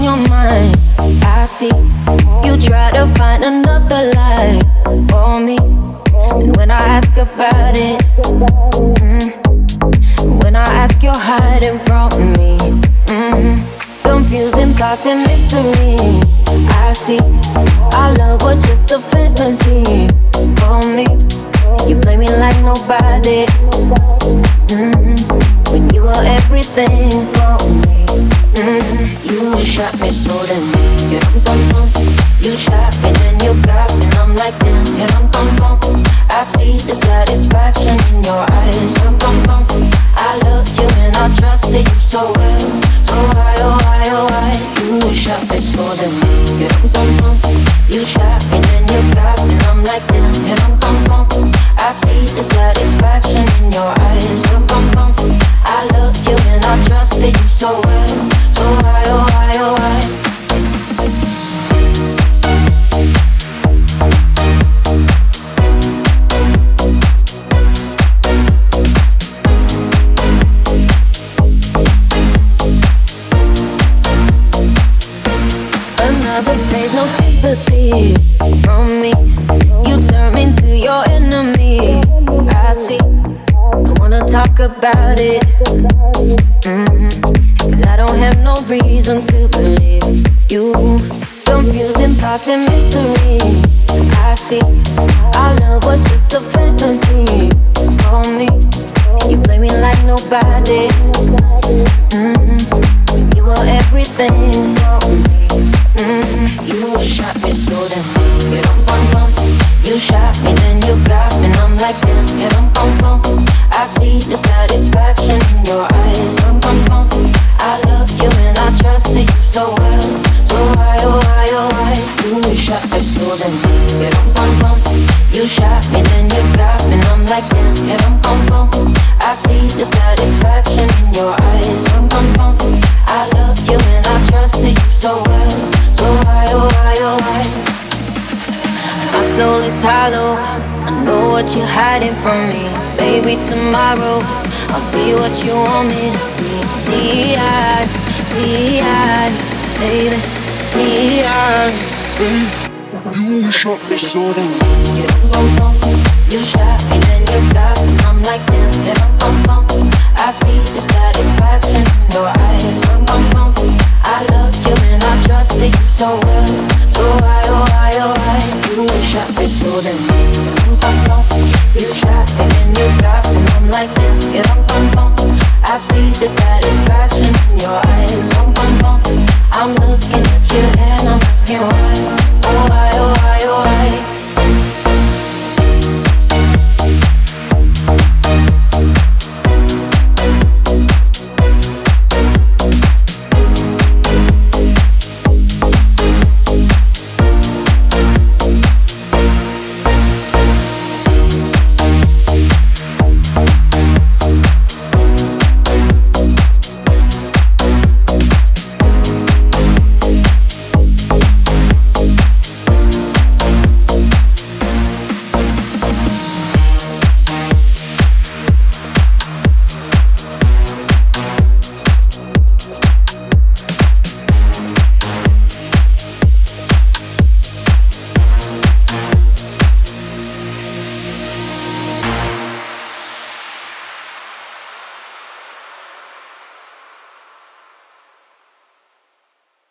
your mind. I see you try to find another lie for me. And when I ask about it, when I ask, you're hiding from me. Confusing thoughts and mystery. I see our love was just a fantasy for me. You play me like nobody. When you were everything for me. You shot me so damn. You don't. You shot me, then you got me, and I'm like damn. You don't. I see the satisfaction in your eyes. I loved you and I trusted you so well. So why, oh why, oh why? You shot me so damn. You don't. You shot me, then you got me, and I'm like damn. You don't. I see the satisfaction in your eyes. I loved you and I trusted you so well. So why, oh why, oh why? Another place, no sympathy from me. You turn me into your enemy. I see. I wanna talk about it. Cause I don't have no reason to believe you. Confusing thoughts and mystery. I see our love was just a fantasy for me. You play me like nobody. You were everything for me. You shot me so damn. You don't. You shot me, then you got me, and I'm like damn. You don't. I see the satisfaction in your eyes. I loved you and I trusted you so well. So why, oh why, oh why? You shot me so damn. You don't. You shot me, then you got me, and I'm like damn. You don't. I see the satisfaction in your eyes. I loved you and I trusted you so well. So why, oh why, oh why? My soul is hollow. I know what you're hiding from me. Baby, tomorrow I'll see what you want me to see. D.I., D.I., baby, D.I. You shot me so damn. You don't. You shot me, then you got me, and I'm like damn. You don't. I see the satisfaction in your eyes. I loved you and I trusted you so well. So why, oh why, oh why? You shot me so damn. You shot me, then you got me, and I'm like damn. You don't. I see the satisfaction in your eyes.